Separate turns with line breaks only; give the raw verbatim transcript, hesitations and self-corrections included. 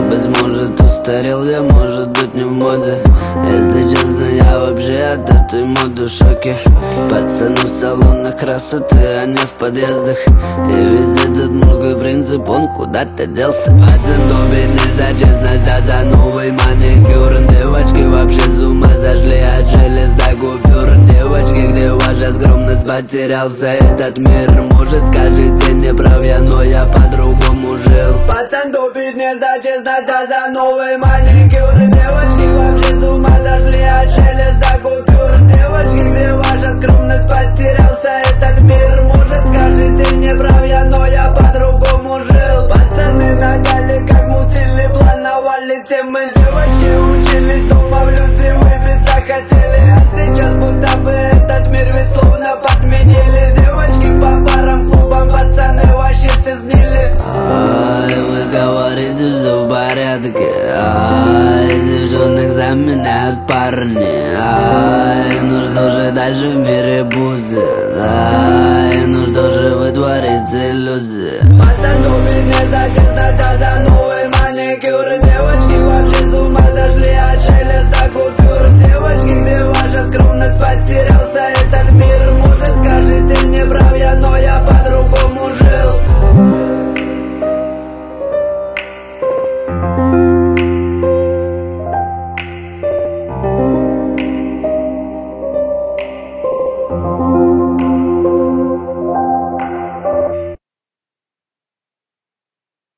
быть может устарел, я может быть не в моде. Если честно, я вообще от этой моды в шоке. Пацаны в салонах красоты, а не в подъездах. И везде этот мужской принцип, он куда-то делся. Пацан тупит не за честность, а за новый маникюр. Девочки вообще с ума сошли от железной купюр. Девочки, где ваша скромность, потерялся этот мир. Может, скажите, не прав я, но я по-другому жил. Пацан тупит не за честность, а за новый маникюр. Девочки вообще с ума сошли от железной купюр. Девочки, где ваша скромность, потерялся этот мир. Может, скажите, не прав я, но я по-другому жил. Пацаны нагали, как мутили, плановали темы. Девочки учились дома в люди, выпиться хотели. А сейчас будто бы этот мир ведь словно подменили. Девочки по барам, клубам, пацаны вообще все сгнили. Ай, вы говорите, все в порядке. Ай, девчонок заменяют парни. Ай, ну что же дальше в мире будет? Ай, ну что же вы творите, люди? Пацан тупит не за честность,